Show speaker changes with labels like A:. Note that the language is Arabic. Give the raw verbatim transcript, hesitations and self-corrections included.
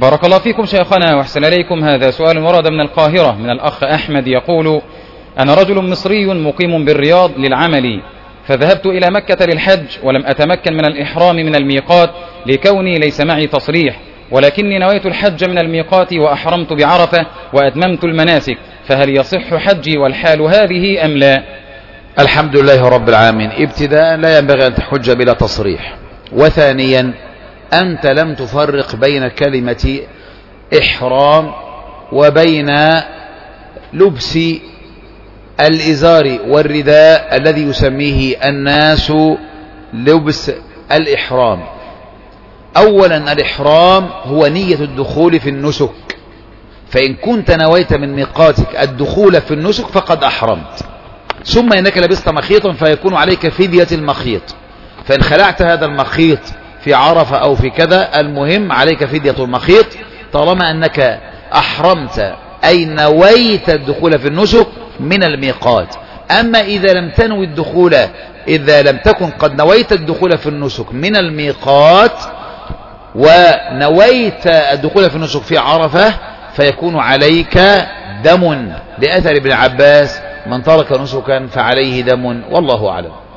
A: بارك الله فيكم شيخنا وأحسن إليكم. هذا سؤال ورد من القاهرة من الأخ أحمد يقول: أنا رجل مصري مقيم بالرياض للعمل، فذهبت إلى مكة للحج ولم أتمكن من الإحرام من الميقات لكوني ليس معي تصريح، ولكني نويت الحج من الميقات وأحرمت بعرفة وأتممت المناسك، فهل يصح حجي والحال هذه أم لا؟
B: الحمد لله رب العالمين. ابتداء لا ينبغي أن تحج بلا تصريح، وثانيا أنت لم تفرق بين كلمة إحرام وبين لبس الإزار والرداء الذي يسميه الناس لبس الإحرام. أولا الإحرام هو نية الدخول في النسك، فإن كنت نويت من ميقاتك الدخول في النسك فقد أحرمت، ثم إنك لبست مخيطا فيكون عليك فدية المخيط، فإن خلعت هذا المخيط في عرفة أو في كذا المهم عليك فدية المخيط طالما أنك أحرمت أي نويت الدخول في النسك من الميقات. أما إذا لم تنوي الدخول، إذا لم تكن قد نويت الدخول في النسك من الميقات ونويت الدخول في النسك في عرفة فيكون عليك دم، لأثر ابن عباس: من ترك نسكا فعليه دم، والله أعلم.